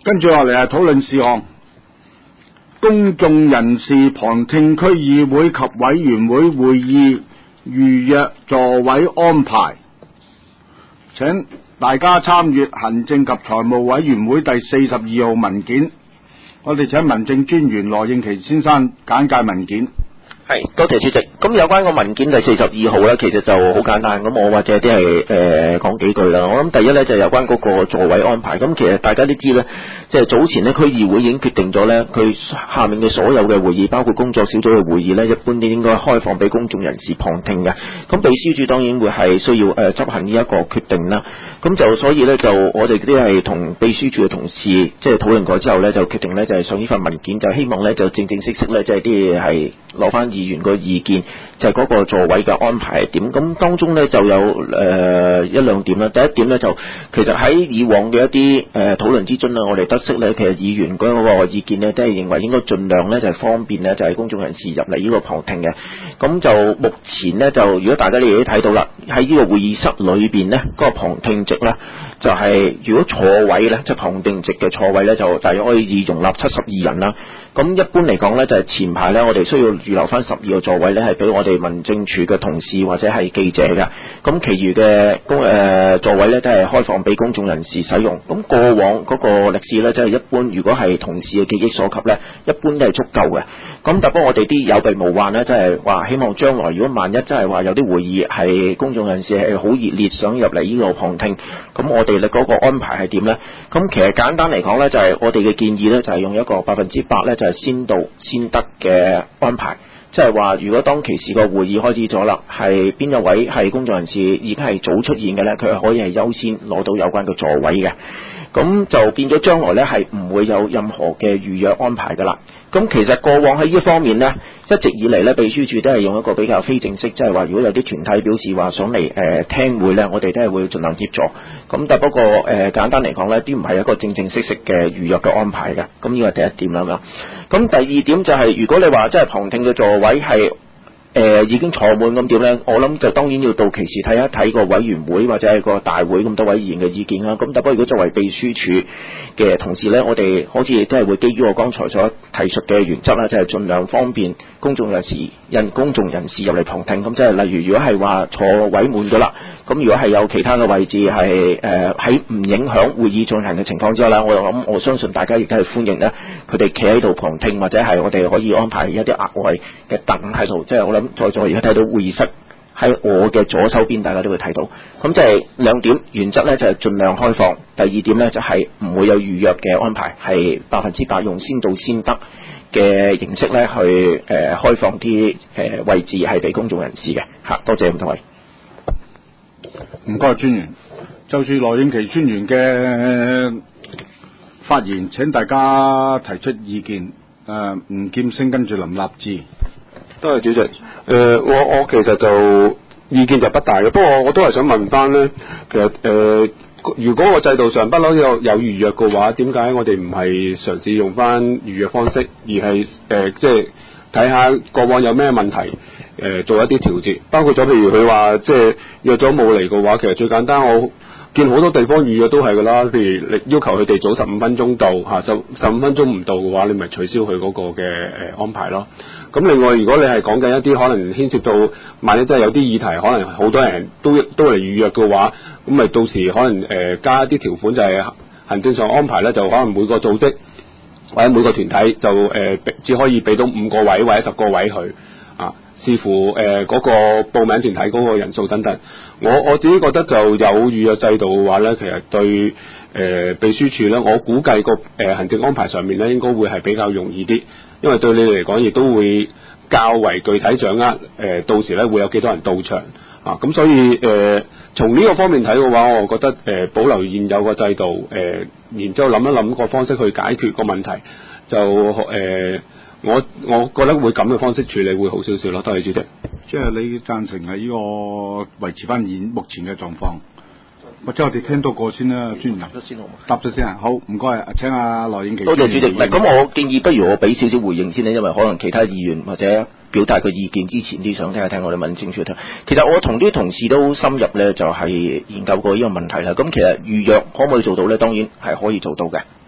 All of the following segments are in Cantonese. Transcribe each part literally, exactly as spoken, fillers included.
跟住落嚟係討論事項，公眾人士旁聽區議會及委員會會議預約座位安排，請大家參閱行政及財務委員會第四十二號文件。我哋請民政專員羅應奇先生簡介文件。 係，多謝主席。咁有關個文件第四十二號咧，其實就好簡單。咁我或者啲係誒講幾句啦。我諗第一咧就有關嗰個座位安排。咁其實大家都知咧，即係早前咧區議會已經決定咗咧，佢下面嘅所有嘅會議，包括工作小組嘅會議咧，一般都應該開放俾公眾人士旁聽嘅。咁秘書處當然會係需要誒執行呢一個決定啦。咁就所以咧就我哋啲係同秘書處嘅同事即係討論過之後咧，就決定咧就係上呢份文件，就希望咧就正正式式咧即係啲嘢係攞翻議員個意見，就係、是、嗰個座位嘅安排係點。咁當中咧就有誒、呃、一兩點啦。第一點咧就其實喺以往嘅一啲誒討論之中呢，我哋得悉咧，其實議員嗰個意見呢，都係認為應該盡量咧就係、是、方便咧就係、是、公眾人士入嚟呢個旁聽嘅。咁就目前呢，就如果大家你哋都睇到啦，喺呢個會議室裏邊呢，嗰、那個旁聽席咧就係、是、如果坐位咧即係旁聽席嘅坐位咧就大約可以容納七十二人啦。咁一般嚟講咧就係、是、前排咧我哋需要預留翻十二個座位咧係俾我哋民政處嘅同事或者係記者嘅。咁其餘嘅公誒座位咧都係開放俾公眾人士使用。咁過往嗰個歷史咧即係一般如果係同事嘅記憶所及咧，一般都係足夠嘅。咁但不過我哋啲有備無患咧，即係話希望將來如果萬一真係話有啲會議係公眾人士係好熱烈想入嚟呢個旁聽，咁我哋咧嗰個安排係點咧？咁其實簡單嚟講咧，就係我哋嘅建議咧，就係用一個百分之百咧，就係先到先得嘅安排。即係話，如果當其時個會議開始咗啦，係邊一位係公眾人士已經係早出現嘅咧，佢係可以係優先攞到有關嘅座位嘅。咁就變咗將來咧係唔會有任何嘅預約安排噶啦。咁其實過往喺呢一方面呢，一直以嚟咧秘書處都係用一個比較非正式，即係話如果有啲團體表示話想嚟誒、呃、聽會咧，我哋都係會盡量協助。咁但不過誒、呃、簡單嚟講咧，啲唔係一個正正式式嘅預約嘅安排嘅。咁呢個係第一點啦。咁第二點就係、是、如果你話即係旁聽嘅座位係誒、呃、已經坐滿咁點咧？我諗就當然要到期時睇一睇個委員會或者係個大會咁多位議員嘅意見啦。咁但不過如果作為秘書處嘅同事咧，我哋好似都係會基於我剛才所提述嘅原則啦，即係盡量方便公眾人士、人公眾人士入嚟旁聽。咁即係例如如果係話坐位滿咗啦，咁如果係有其他嘅位置係誒喺唔影響會議進行嘅情況之下咧，我諗我相信大家亦都係歡迎咧，佢哋企喺度旁聽，或者係我哋可以安排一啲額外嘅凳喺度，即係我諗。在座而家睇到會議室喺我嘅左手邊，大家都會睇到。咁即係兩點原則咧，就係盡量開放。第二點咧，就係唔會有預約嘅安排，係百分之百用先到先得嘅形式咧去誒開放啲誒位置係俾公眾人士嘅嚇。多謝咁多位。 唔該，專員。就住羅應奇專員嘅發言，請大家提出意見。誒、呃，吳劍星跟住林立志。 多謝主席。誒、呃，我我其實就意見就不大嘅，不過我都係想問翻咧，其實誒、呃，如果個制度上不嬲有有預約嘅話，點解我哋唔係嘗試用翻預約方式，而係誒即係睇下過往有咩問題，誒、呃、做一啲調節，包括咗譬如佢話即係約咗冇嚟嘅話，其實最簡單我見好多地方預約都係㗎啦，譬如你要求佢哋早十五分鐘到嚇，十十五分鐘唔到嘅話，你咪取消佢嗰個嘅誒安排咯。咁另外，如果你係講緊一啲可能牽涉到，萬一真係有啲議題，可能好多人都都嚟預約嘅話，咁咪到時可能誒、呃、加一啲條款，就係行政上安排咧，就可能每個組織或者每個團體就誒、呃、只可以俾到五個位或者十個位去啊，視乎誒嗰、呃那個報名團體嗰個人數等等。我我自己覺得就有預約制度嘅話咧，其實對誒、呃、秘書處咧，我估計個誒、呃、行政安排上面咧，應該會係比較容易啲。因為對你嚟講，亦都會較為具體掌握，誒、呃、到時咧會有幾多人到場啊，咁所以誒從呢個方面睇嘅話，我覺得誒、呃、保留現有個制度，誒、呃、然之後諗一諗個方式去解決個問題，就誒、呃、我我覺得會咁嘅方式處理會好少少咯。多謝主席。 即係你贊成係呢個維持翻現目前嘅狀況。或者我哋聽到過先啦，專員答咗先好嘛？答咗先啊，好唔該，請阿羅應奇。 多謝主席。咁我建議不如我俾少少回應先咧，因為可能其他議員或者表達個意見之前啲想聽一聽我哋民政處聽。其實我同啲同事都深入咧，就係研究過呢個問題啦。咁其實預約可唔可以做到咧？當然係可以做到嘅。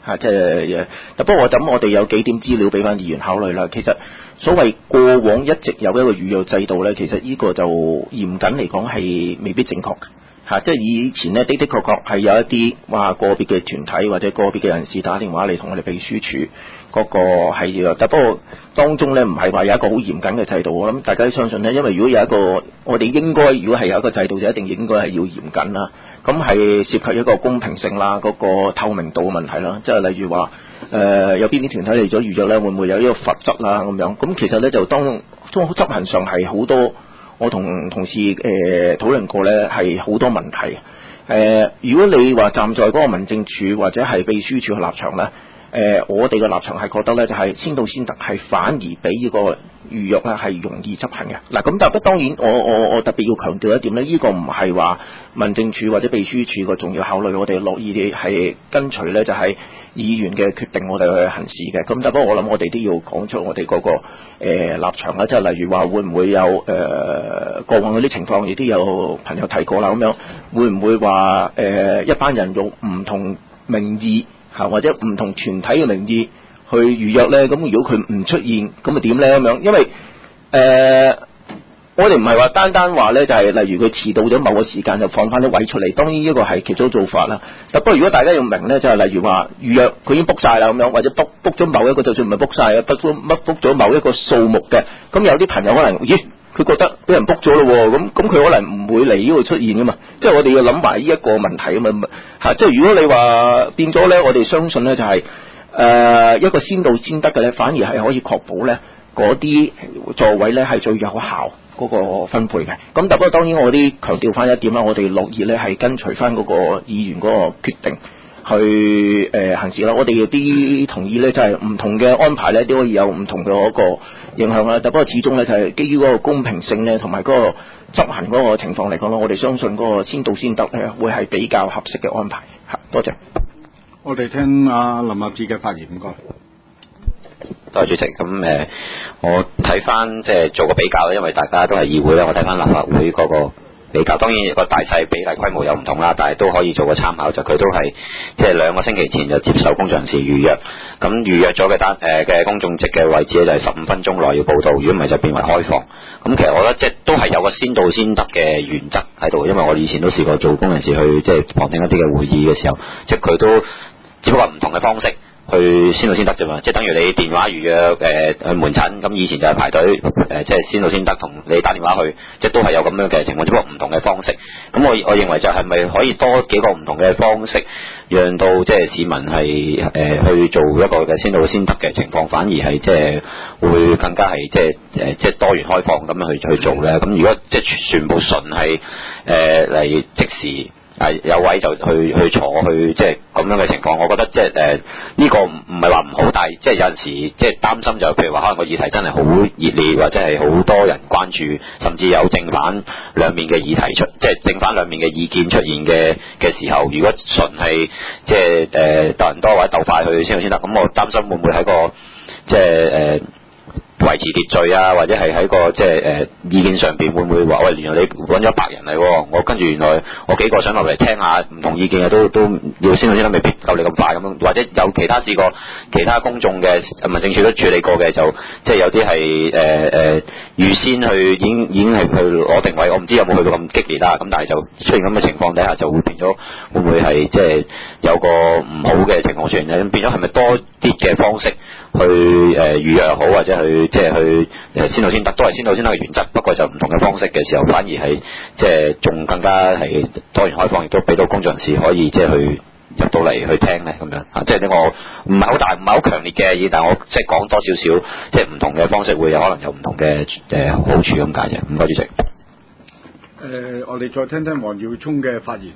嚇，即係不過我諗我哋有幾點資料俾翻議員考慮啦。其實所謂過往一直有一個預約制度咧，其實呢個就嚴謹嚟講係未必正確嘅。嚇、啊，即係以前呢，的的確確係有一啲話個別嘅團體或者個別嘅人士打電話嚟同我哋秘書處嗰個係約，但不過當中呢，唔係話有一個好嚴謹嘅制度。我諗大家都相信呢，因為如果有一個我哋應該如果係有一個制度，就一定應該係要嚴謹啦。咁係涉及一個公平性啦，嗰、那個透明度嘅問題啦，即係例如話誒、呃、有邊啲團體嚟咗預約呢，會唔會有呢個罰則啦咁樣？咁其實呢，就當當執行上係好多。我同同事誒、呃、討論過呢，係好多問題。誒、呃，如果你話站在嗰個民政處或者係秘書處嘅立場呢，誒、呃，我哋嘅立場係覺得呢，就係、是、先到先得，係反而比呢個預約呢係容易執行嘅。嗱，咁但係當然，我我我特別要強調一點呢，呢、這個唔係話民政處或者秘書處個重要考慮，我哋樂意係跟隨呢，就係、是、議員嘅決定，我哋去行事嘅。咁但不過我諗我哋都要講出我哋嗰、那個、呃、立場啦，即係例如話會唔會有誒、呃、過往嗰啲情況，亦都有朋友提過啦，咁樣會唔會話誒、呃、一班人用唔同名義嚇或者唔同團體嘅名義去預約呢？咁如果佢唔出現，咁咪點呢？咁樣因為誒。呃我哋唔係話單單話呢，就係例如佢遲到咗某個時間就放翻啲位出嚟，當然呢個係其中做法啦。但不過如果大家要明呢，就係、是、例如話預約佢已經 book 晒啦咁樣，或者 book book 咗某一個，就算唔係 book 晒啊，book 乜 book 咗某一個數目嘅，咁有啲朋友可能咦，佢覺得俾人 book 咗咯，咁咁佢可能唔會嚟呢度出現噶嘛。即係我哋要諗埋呢一個問題啊嘛嚇。即係如果你話變咗呢，我哋相信呢，就係、是、誒、呃、一個先到先得嘅呢，反而係可以確保呢嗰啲座位呢係最有效嗰個分配嘅。咁但不過當然我啲強調翻一點啦，我哋樂意咧係跟隨翻嗰個議員嗰個決定去誒、呃、行事啦。我哋有啲同意咧，就係、是、唔同嘅安排咧都可以有唔同嘅嗰個影響啦。但不過始終咧就係、是、基於嗰個公平性咧同埋嗰個執行嗰個情況嚟講咧，我哋相信嗰個先到先得咧會係比較合適嘅安排。嚇，多謝。 我哋聽阿林立志嘅發言，唔該。 多謝主席。咁誒、呃，我睇翻即係做個比較，因為大家都係議會咧，我睇翻立法會嗰個比較，當然個大細比例規模有唔同啦，但係都可以做個參考。就佢都係即係兩個星期前就接受公眾人士預約，咁預約咗嘅單誒嘅公眾席嘅位置咧就係十五分鐘內要報到，如果唔係就變為開放。咁其實我覺得即係都係有個先到先得嘅原則喺度，因為我以前都試過做公眾人士去即係旁聽一啲嘅會議嘅時候，即係佢都只不過唔同嘅方式。去先到先得啫嘛，即係等於你電話預約誒、呃、去門診，咁以前就係排隊誒，即係先到先得，同你打電話去，即係都係有咁樣嘅情況，只不過唔同嘅方式。咁我我認為就係咪可以多幾個唔同嘅方式，讓到即係市民係誒、呃、去做一個嘅先到先得嘅情況，反而係即係會更加係即係誒即係多元開放咁樣去去做咧。咁如果即係全部純係誒嚟即時。係有位就去去坐去即係咁樣嘅情況，我覺得即係誒呢個唔唔係話唔好，但係即係有陣時即係擔心就譬如話可能個議題真係好熱烈，或者係好多人關注，甚至有正反兩面嘅議題出，即係正反兩面嘅意見出現嘅嘅時候，如果純係即係誒鬥人多或者鬥快去先先得，咁我擔心會唔會喺個即係誒。呃維持秩序啊，或者係喺個即係誒意見上邊會唔會話喂，原來你揾咗一百人嚟，我跟住原來我幾個想落嚟聽下唔同意見嘅都都要先到先得，未必夠你咁快咁樣，或者有其他試過其他公眾嘅民政處都處理過嘅，就即係有啲係誒誒預先去已經已經係去攞定位，我唔知有冇去到咁激烈啦，咁但係就出現咁嘅情況底下，就會變咗會唔會係即係有個唔好嘅情況出現咧？咁變咗係咪多啲嘅方式去誒、呃、預約好，或者去即係去誒先到先得，都係先到先得嘅原則，不過就唔同嘅方式嘅時候，反而係即係仲更加係多元開放，亦都俾到公眾人士可以即係去入到嚟去聽咧咁樣啊！即係呢個唔係好大，唔係好強烈嘅意，但係我即係講多少少，即係唔同嘅方式會有可能有唔同嘅誒好處咁解啫。唔該主席。誒、 呃，我哋再聽聽黃耀聰嘅發言。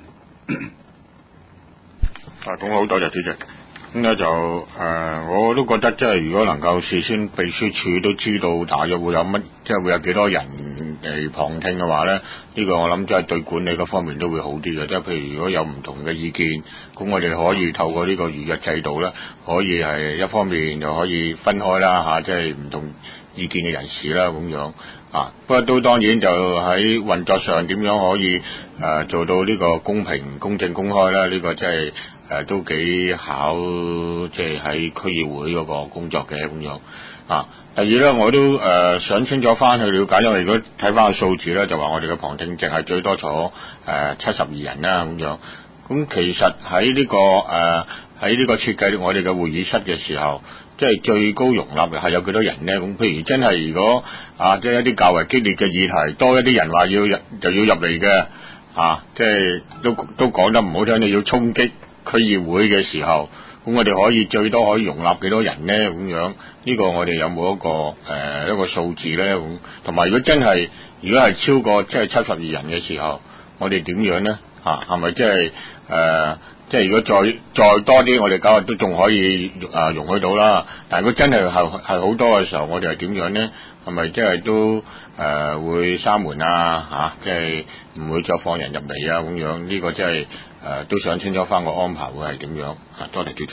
啊，咁好，多謝主席。咁咧就誒、呃，我都覺得即係如果能夠事先秘書處都知道大約會有乜，即係會有幾多人嚟旁聽嘅話咧，呢、呢個我諗即係對管理嗰方面都會好啲嘅。即係譬如如果有唔同嘅意見，咁我哋可以透過呢個預約制度咧，可以係一方面就可以分開啦嚇、啊，即係唔同意見嘅人士啦咁樣啊。不過都當然就喺運作上點樣可以誒、呃、做到呢個公平、公正、公開啦？呢、呢個即係。 誒都幾考即係喺區議會嗰個工作嘅咁樣啊。第二咧，我都誒、呃、想清楚翻去了解，因為如果睇翻個數字咧，就話我哋嘅旁聽席係最多坐誒七十二人啦咁樣。咁其實喺呢、這個誒喺呢個設計我哋嘅會議室嘅時候，即係最高容納嘅係有幾多人咧？咁譬如真係如果啊，即係一啲較為激烈嘅議題，多一啲人話要入就要入嚟嘅啊，即係都都講得唔好聽，你要衝擊區議會嘅時候，咁我哋可以最多可以容納幾多人咧？咁樣呢個我哋有冇一個誒、呃、一個數字咧？咁同埋如果真係如果係超過即係七十二人嘅時候，我哋點樣咧？啊，係咪即係誒？即係如果再再多啲，我哋九日都仲可以啊容許到啦。但係如果真係係係好多嘅時候，我哋係點樣咧？係咪即係都誒、呃、會閂門啊？嚇、啊，即係唔會再放人入嚟啊？咁樣呢、這個即係誒都想清楚翻個安排會係點樣？啊，多謝主席。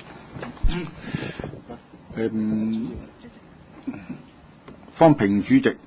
嗯，方平主席，係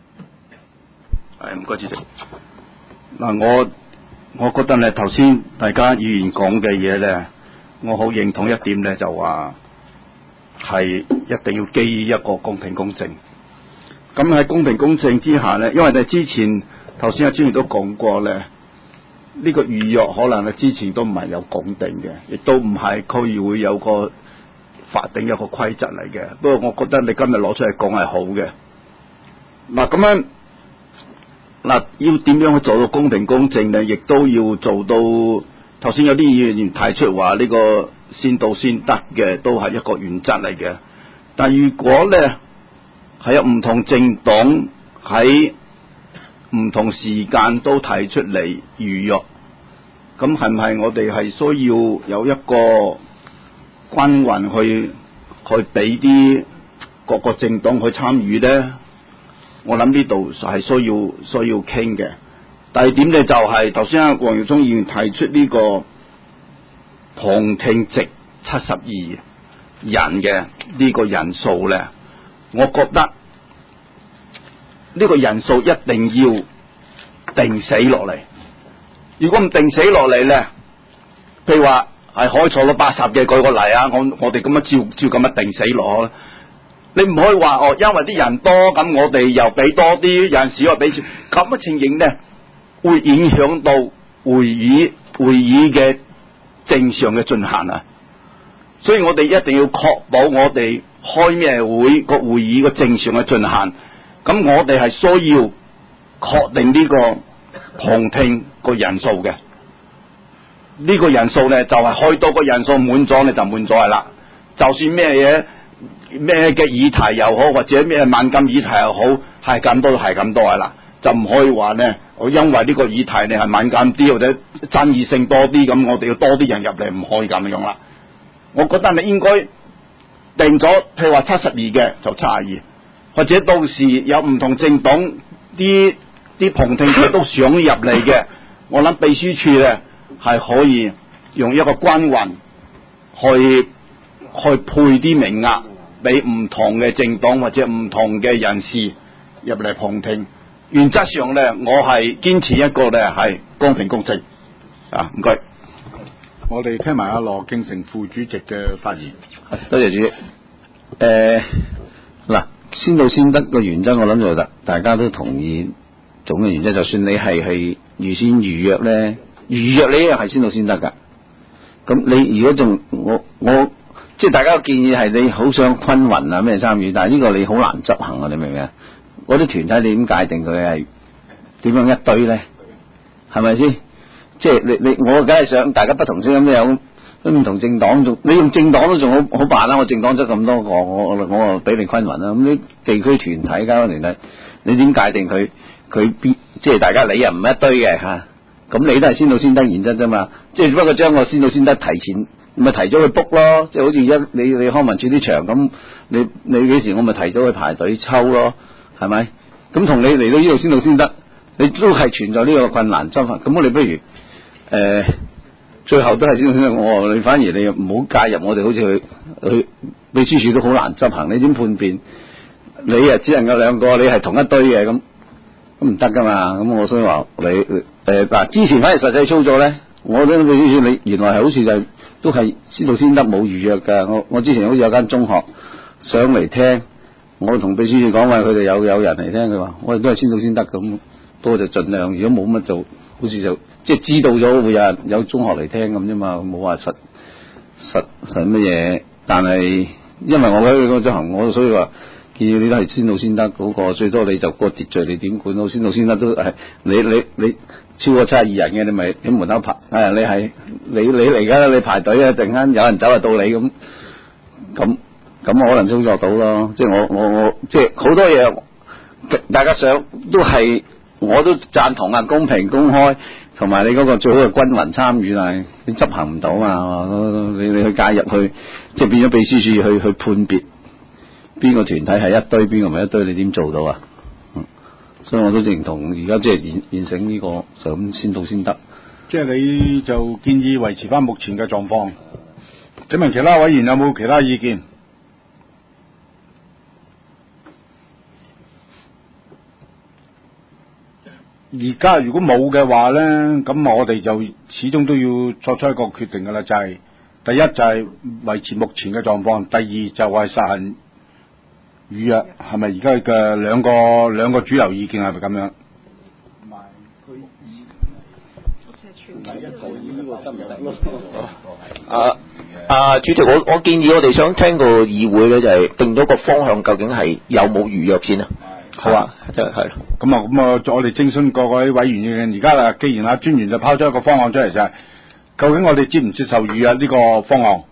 唔該主席。嗱，我。我覺得咧，頭先大家議員講嘅嘢咧，我好認同一點咧，就話係一定要基於一個公平公正。咁喺公平公正之下咧，因為你之前頭先阿專員都講過咧，呢、這個預約可能咧之前都唔係有講定嘅，亦都唔係區議會有個法定一個規則嚟嘅。不過我覺得你今日攞出嚟講係好嘅。嗱，咁樣。嗱，要點樣去做到公平公正咧？亦都要做到頭先有啲議員提出話呢個先到先得嘅，都係一個原則嚟嘅。但如果咧係有唔同政黨喺唔同時間都提出嚟預約，咁係唔係我哋係需要有一個均勻去去俾啲各個政黨去參與咧？我諗呢度係需要需要傾嘅。第二點咧就係頭先阿黃耀忠議員提出呢個旁聽席七十二人嘅呢個人數咧，我覺得呢個人數一定要定死落嚟。如果唔定死落嚟咧，譬如話係可以坐到八十嘅，舉個例啊，我我哋咁樣照照咁樣定死落。你唔可以話哦，因為啲人多，咁我哋又俾多啲，有陣時又俾少，咁嘅情形咧，會影響到會議會議嘅正常嘅進行啊。所以我哋一定要確保我哋開咩會個會議個正常嘅進行。咁我哋係需要確定呢個旁聽個人數嘅。呢、這個人數咧就係、是、開到個人數滿咗，你就滿咗係啦。就算咩嘢。咩嘅議題又好，或者咩敏感議題又好，係咁多係咁多係啦，就唔可以話咧，我因為呢個議題你係敏感啲或者爭議性多啲，咁我哋要多啲人入嚟，唔可以咁樣啦。我覺得你應該定咗，譬如話七十二嘅就七十二，或者到時有唔同政黨啲啲旁聽者都想入嚟嘅，我諗秘書處咧係可以用一個均勻去去配啲名額。俾唔同嘅政黨或者唔同嘅人士入嚟旁聽，原則上咧，我係堅持一個咧係公平公正啊！唔該，我哋聽埋阿羅敬成副主席嘅發言。 多謝主席。誒、呃，嗱，先到先得個原則，我諗就大家都同意總嘅原則。就算你係係預先預約咧，預約你一樣係先到先得噶。咁你如果仲我我。我即係大家嘅建議係你好想均勻啊咩參與，但係呢個你好難執行啊！你明唔明啊？嗰啲團體你點界定佢係點樣一堆咧？係咪先？即係你你我梗係想大家不同聲音都有，都唔同政黨仲你用政黨都仲好好辦啦！我政黨得咁多個，我我我俾你均勻啦。咁啲地區團體、交通團體，你點界定佢佢邊？即係大家你又唔一堆嘅嚇，咁、啊、你都係先到先得原則啫嘛。即係只不過將個先到先得提前。咪提早去 book 咯，即係好似一你你康文署啲場咁，你你幾時我咪提早去排隊抽咯，係咪？咁同你嚟到呢度先到先得，你都係存在呢個困難執法。咁我哋不如誒、呃，最後都係先到先得。我你反而你唔好介入我哋，好似去去秘書處都好難執行。你點判別？你啊只能夠兩個，你係同一堆嘅咁，咁唔得噶嘛。咁我所以話你誒嗱、呃，之前反而實際操作咧。 我聽秘書處你原來係好似就係、都係先到先得冇預約㗎。我我之前好似有間中學上嚟聽，我同秘書處講話佢哋有有人嚟聽，佢話我哋都係先到先得咁，不過就盡量如果冇乜就好似就即係知道咗會有人有中學嚟聽咁啫嘛，冇話實實實乜嘢。但係因為我喺嗰執行，我所以話建議你都係先到先得嗰、嗰個，最多你就個秩序你點管到先到先得都係你你你超過七十二人嘅，你咪喺門口排，誒你係你你嚟噶啦，你排隊啊，突然間有人走就到你咁咁咁可能操作到咯。即係我我我即係好多嘢，大家想都係我都贊同啊，公平公開，同埋你嗰個最好係均勻參與，但係你執行唔到嘛，你你去介入去，即係變咗秘書處去去判別邊個團體係一堆，邊個唔係一堆，你點做到啊？嗯，所以我都認同而家即係現現成呢個就咁先到先得。 即係你就建議維持翻目前嘅狀況。請問其他委員有冇其他意見？而家如果冇嘅話咧，咁我哋就始終都要作出一個決定㗎啦，就係、是、第一就係維持目前嘅狀況，第二就係實行預約，係咪而家嘅兩個兩個主流意見係咪咁樣？ 啊啊，主席，我我建議我哋想聽個議會咧，就係、是、定咗個方向，究竟係有冇預約先啊？好啊，就係咯。 咁啊，咁啊，我哋徵詢各位委員意見。而家啦，既然阿專員就拋出一個方案出嚟，就係、是、究竟我哋接唔接受預約呢個方案？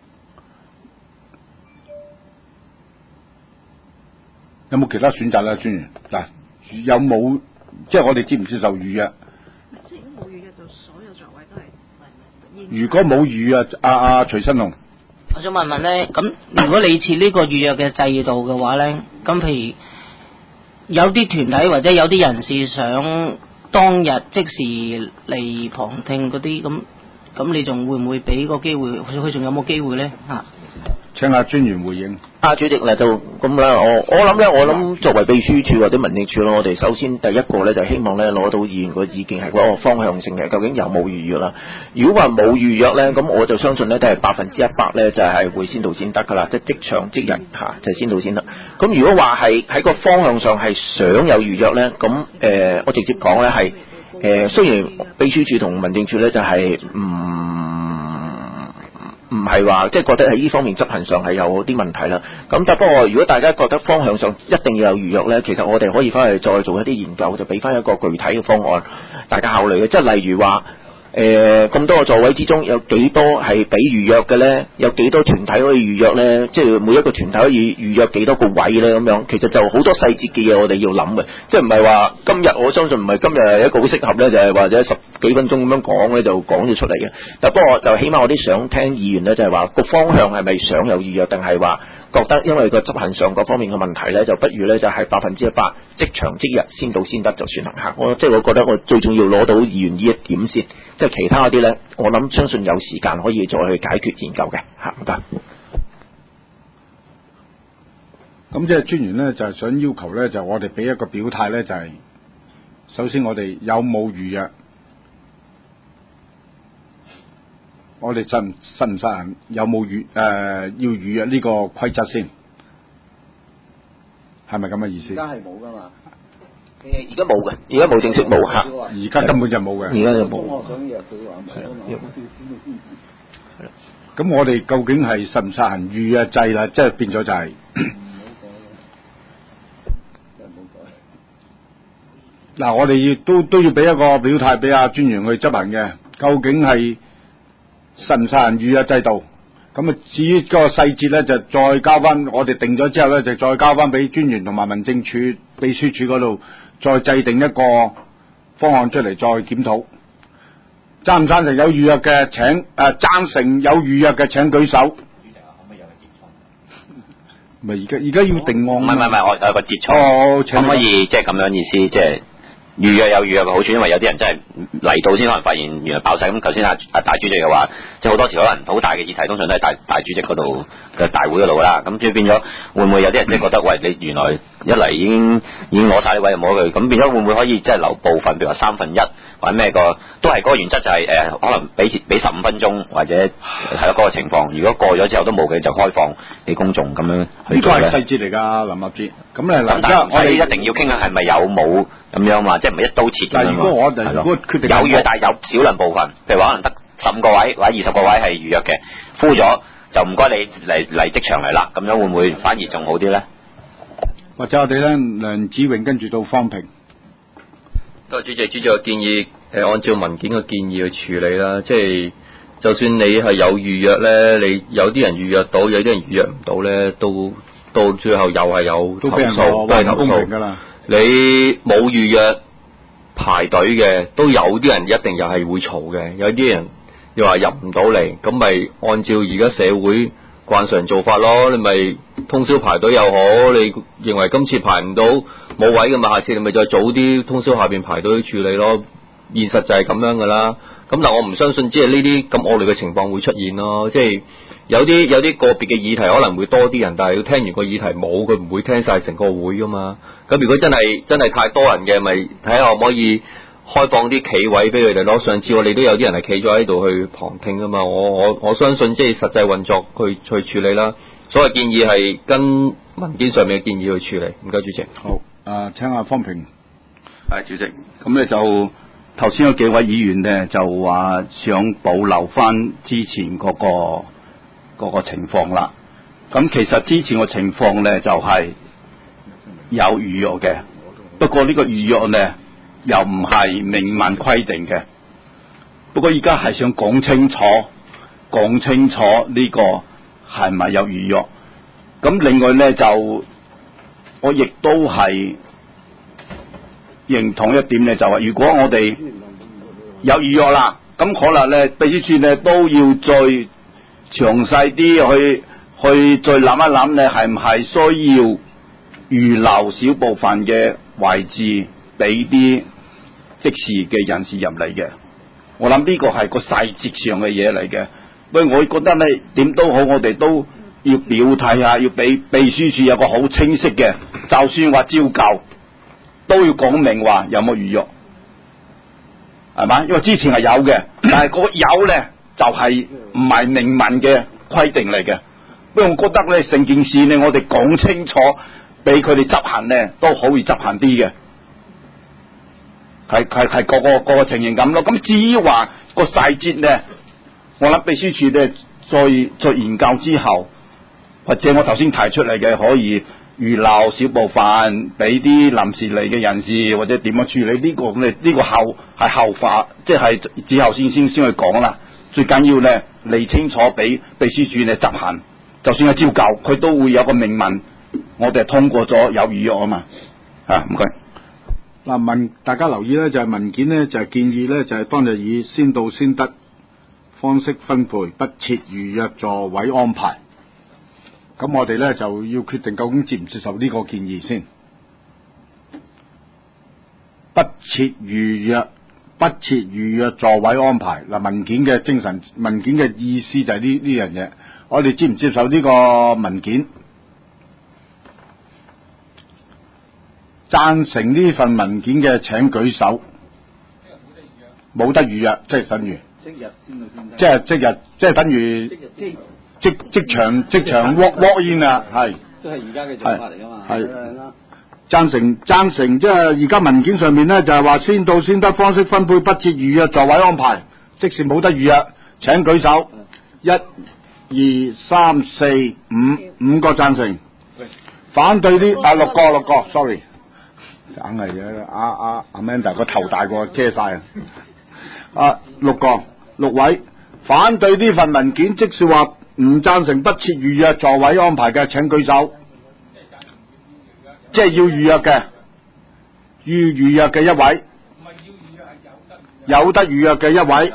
有冇其他選擇咧，專員？嗱，有冇即係我哋接唔接受預約？ 即係如果冇預約，就所有座位都係。 如果冇預約，阿阿徐新龍， 我想問問咧，咁如果你設呢個預約嘅制度嘅話咧，咁譬如有啲團體或者有啲人士想當日即時嚟旁聽嗰啲，咁咁你仲會唔會俾個機會？佢佢仲有冇機會咧？嚇？ 請阿專員回應。 啊，主席嗱就咁啦，我我諗咧，我諗作為秘書處或者民政處咯，我哋首先第一個咧就希望咧攞到議員個意見係嗰個方向性嘅，究竟有冇預約啦？如果話冇預約咧，咁我就相信咧都係百分之一百咧就係會先到先得噶啦，即係即場即日嚇就係先到先得。咁如果話係喺個方向上係想有預約咧，咁誒、呃、我直接講咧係誒雖然秘書處同民政處咧就係唔。唔係話即係覺得喺呢方面執行上係有啲問題啦。咁但不過如果大家覺得方向上一定要有預約呢，其實我哋可以翻去再做一啲研究，就俾翻一個具體嘅方案，大家考慮嘅。即係例如話誒咁多個座位之中有幾多係俾預約嘅呢？有幾多團體可以預約呢？即係每一個團體可以預約幾多個位呢？咁樣其實就好多細節嘅嘢我哋要諗嘅，即係唔係話今日我相信唔係今日係一個好適合呢，就係或者十幾分鐘咁樣講呢，就講咗出嚟嘅。但不過就起碼我啲想聽議員呢，就係話個方向係咪想有預約，定係話覺得因為個執行上各方面嘅問題呢，就不如呢就係百分之一百即場即日先到先得就算啦。我即係我覺得我最重要攞到議員呢一點先。即係其他嗰啲咧，我諗相信有時間可以再去解決研究嘅嚇，唔該。 咁即係專員咧，就係、是、想要求咧，就我哋俾一個表態咧，就係、是、首先我哋有冇預約，我哋實唔實唔實行有冇預誒、呃、要預約呢個規則先，係咪咁嘅意思？ 而家係冇噶嘛。 誒而家冇嘅，而家冇正式冇嚇， 而家根本就冇嘅。而家就冇。 我想約佢話係啦。 咁我哋究竟係實唔實行預約制啦？即係變咗就係、是。嗱，我哋亦都都要俾一個表態俾阿專員去執行嘅，究竟係實唔實行預約制度？咁啊，至於嗰個細節咧，就再交翻我哋定咗之後咧，就再交翻俾專員同埋民政處秘書處嗰度。再制定一個方案出嚟，再檢討。贊唔贊成有預約嘅請誒，贊、呃、成有預約嘅請舉手。咪而家而家要定案。 唔係唔係，我有個節操。 哦， 可唔可以即係咁樣意思？即係預約有預約嘅好處，因為有啲人真係嚟到先可能發現原來爆晒。咁頭先阿阿大主席又話，即係好多時可能好大嘅議題，通常都係大大主席嗰度嘅大會嗰度啦。咁即係變咗，會唔會有啲人即係覺得，喂，你原來一嚟已經已經攞晒啲位，冇佢，咁變咗會唔會可以即係留部分，譬如話三分一或者咩個，都係嗰個原則就係、是、誒、呃，可能俾俾十五分鐘或者係咯嗰個情況。如果過咗之後都冇嘅，就開放俾公眾咁樣去做咧。 呢個係細節嚟㗎，林立志。咁咧嗱， 但係我哋一定要傾下係咪有冇咁樣嘛，即係唔係一刀切咁樣嘛。 如果我哋如果決定有預約，但係有少量部分，譬如話可能得十五個位或者二十個位係預約嘅，full咗就唔該你嚟嚟即場嚟啦，咁樣會唔會反而仲好啲咧？ 或者我哋咧梁子榮跟住到方平。 多謝主席，主席嘅建議，誒按照文件嘅建議去處理啦。即係就算你係有預約咧，你有啲人預約到，有啲人預約唔到咧，都到最後又係有投訴，都係投訴㗎啦。 你冇預約排隊嘅，都有啲人一定又係會嘈嘅，有啲人又話入唔到嚟，咁咪按照而家社會慣常做法咯，你咪通宵排隊又好，你認為今次排唔到冇位嘅嘛，下次你咪再早啲通宵下邊排隊處理咯。現實就係咁樣噶啦。咁但我唔相信即係呢啲咁惡劣嘅情況會出現咯。即係有啲有啲個別嘅議題可能會多啲人，但係要聽完個議題冇，佢唔會聽晒成個會噶嘛。咁如果真係真係太多人嘅，咪睇下可唔可以開放啲企位俾佢哋咯。上次我哋都有啲人係企咗喺度去旁聽噶嘛。我我我相信即係實際運作去去處理啦。所謂建議係跟文件上面嘅建議去處理。唔該主席。 好，誒請阿方平。 係主席，咁咧就頭先有幾位議員咧就話想保留翻之前嗰、嗰個、嗰個情況啦。咁其實之前個情況咧就係、是、有預約嘅，不過呢個預約咧又唔係明文規定嘅。不過而家係想講清楚，講清楚呢個係咪有預約。咁另外咧就我亦都係認同一點咧，就係如果我哋有預約啦，咁可能咧秘書處咧都要再詳細啲去去再諗一諗咧，係唔係需要預留少部分嘅位置俾啲即時嘅人士入嚟嘅？我諗呢個係個細節上嘅嘢嚟嘅。不過我覺得咧點都好，我哋都要表態下，要俾秘書處有個好清晰嘅，就算話照舊都要講明話有冇預約，係嘛？因為之前係有嘅，但係嗰個有咧就係唔係明文嘅規定嚟嘅。不過我覺得咧成件事咧，我哋講清楚，俾佢哋執行咧都好易執行啲嘅，係係係個個個個情形咁咯。咁至於話個細節咧，我諗秘書處咧再再研究之後，或者我頭先提出嚟嘅可以預留少部分俾啲臨時嚟嘅人士，或者點樣處理呢個咁咧？呢個後係後話，即係之後先先先去講啦。最緊要咧理清楚俾秘書處咧執行，就算係照舊，佢都會有個明文，我哋通過咗有預約啊嘛。啊，唔該。 嗱文，大家留意咧，就係、是、文件咧就係、是、建議咧，就係、是、當日以先到先得方式分配，不設預約座位安排。咁我哋咧就要決定究竟接唔接受呢個建議先。不設預約，不設預約座位安排。嗱，文件嘅精神，文件嘅意思就係呢呢樣嘢。我哋接唔接受呢個文件？贊成呢份文件嘅請舉手。冇得預約，即係等於即日先到先得。即係即日，即係等於即即即場即場 walk walk in 啊，係。 都係而家嘅做法嚟噶嘛。 係。贊成贊成，即係而家文件上面咧就係話先到先得方式分配，不設預約座位安排，即是冇得預約，請舉手。一、二、三、四、五，五個贊成。反對啲啊六個六個 ，sorry。硬係嘅，阿阿 Amanda 個頭大過遮晒啊！啊，六個六位反對呢份文件，即是話唔贊成不設預約座位安排嘅，請舉手。即係要預約嘅，要預約嘅一位，有得預約嘅一位。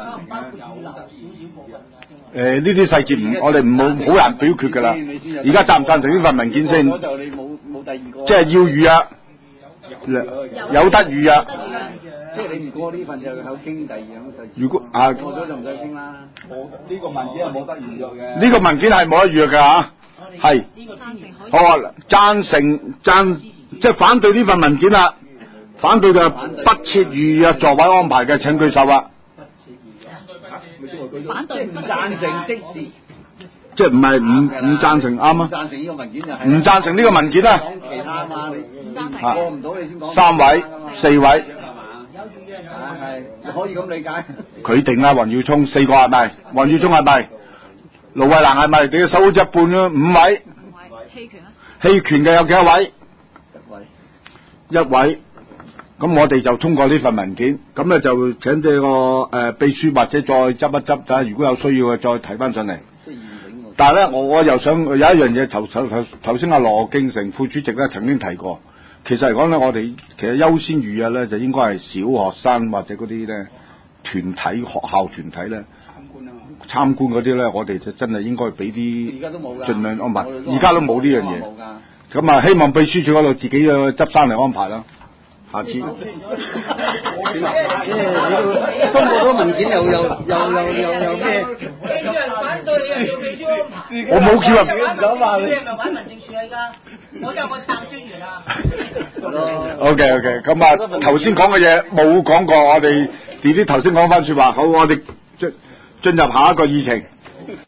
誒，呢啲細節唔，我哋唔好好難表決噶啦。而家贊唔贊成呢份文件先？ 我就你冇冇第二個。 即係要預約。 有得預約。 即係你唔過呢份就有傾第二樣就。 如果啊過咗就唔使傾啦。冇呢個文件係冇得預約嘅。 呢個文件係冇得預約㗎嚇，係。好啊，贊成贊即係反對呢份文件啦，反對嘅不設預約座位安排嘅請舉手啊！ 反對唔贊成即時。 即係唔係唔唔贊成啱啊？ 唔贊成呢個文件就係。 唔贊成呢個文件啊！ 講其他嘛，你過唔到你先講。 三位、四位。 係可以咁理解。 佢定啦，黃耀聰四個係咪？黃耀聰係咪？盧慧蘭係咪？你嘅手好似一半啊，五位。 棄權啊？ 棄權嘅有幾多位？ 一位。 一位。咁我哋就通過呢份文件，咁咧就請呢個誒秘書或者再執一執，睇下如果有需要嘅再提翻上嚟。但係咧，我我又想有一樣嘢，頭頭頭頭先阿羅敬成副主席咧曾經提過，其實嚟講咧，我哋其實優先預約咧就應該係小學生或者嗰啲咧團體學校團體咧參觀嗰啲咧，我哋就真係應該俾啲盡量安排。而家都冇呢樣嘢，咁啊希望秘書處嗰度自己嘅執生嚟安排啦。下次。 公佈咗文件又又又又又又咩？ 反對你又要秘書安排。 我冇叫啊。 唔想話你。你係咪揾民政處啊？而家我有個撐專員啊。 O K O K， 咁啊頭先講嘅嘢冇講過，我哋遲啲頭先講翻説話，好，我哋進進入下一個議程。